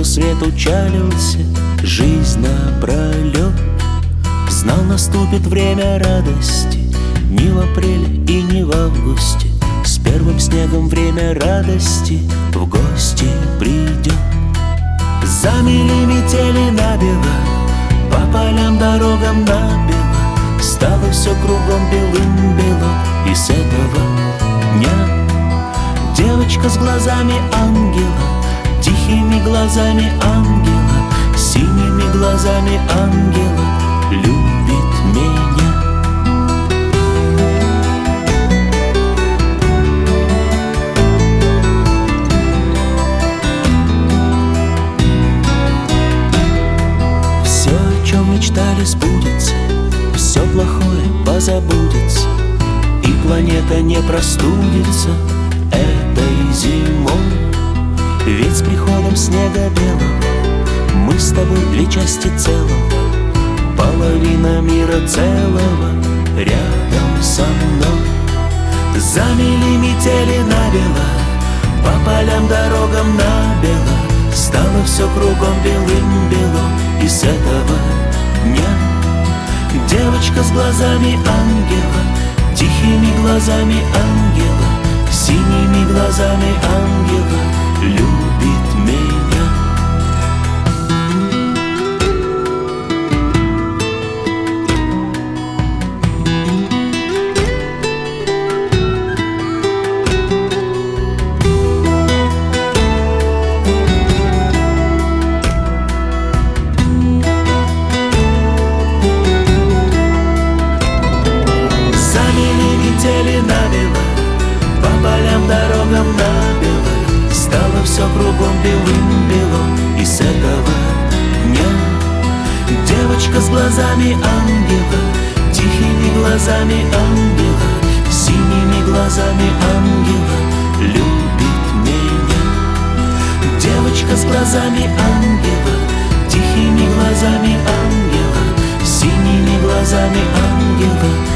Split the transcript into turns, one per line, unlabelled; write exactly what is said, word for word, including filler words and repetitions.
свет учалился, жизнь напролет. Знал, наступит время радости, ни в апреле и ни в августе. С первым снегом время радости в гости придет. Замели метели набело, по полям дорогам набело. Стало все кругом белым-бело, и с этого дня девочка с глазами ангела, тихими глазами ангела, синими глазами ангела любит меня. Все, о чем мечтали, сбудется, все плохое позабудется, и планета не простудится этой зимой. Ведь с приходом снега белого мы с тобой две части целого, половина мира целого рядом со мной. Замели метели набело, по полям дорогам набело. Стало все кругом белым-бело, и с этого дня девочка с глазами ангела, тихими глазами ангела, синими глазами ангела любит меня. Набело, по полям дорогам набело. Стало все кругом белым-бело, и с этого дня девочка с глазами ангела, тихими глазами ангела, синими глазами ангела любит меня. Девочка с глазами ангела, тихими глазами ангела, синими глазами ангела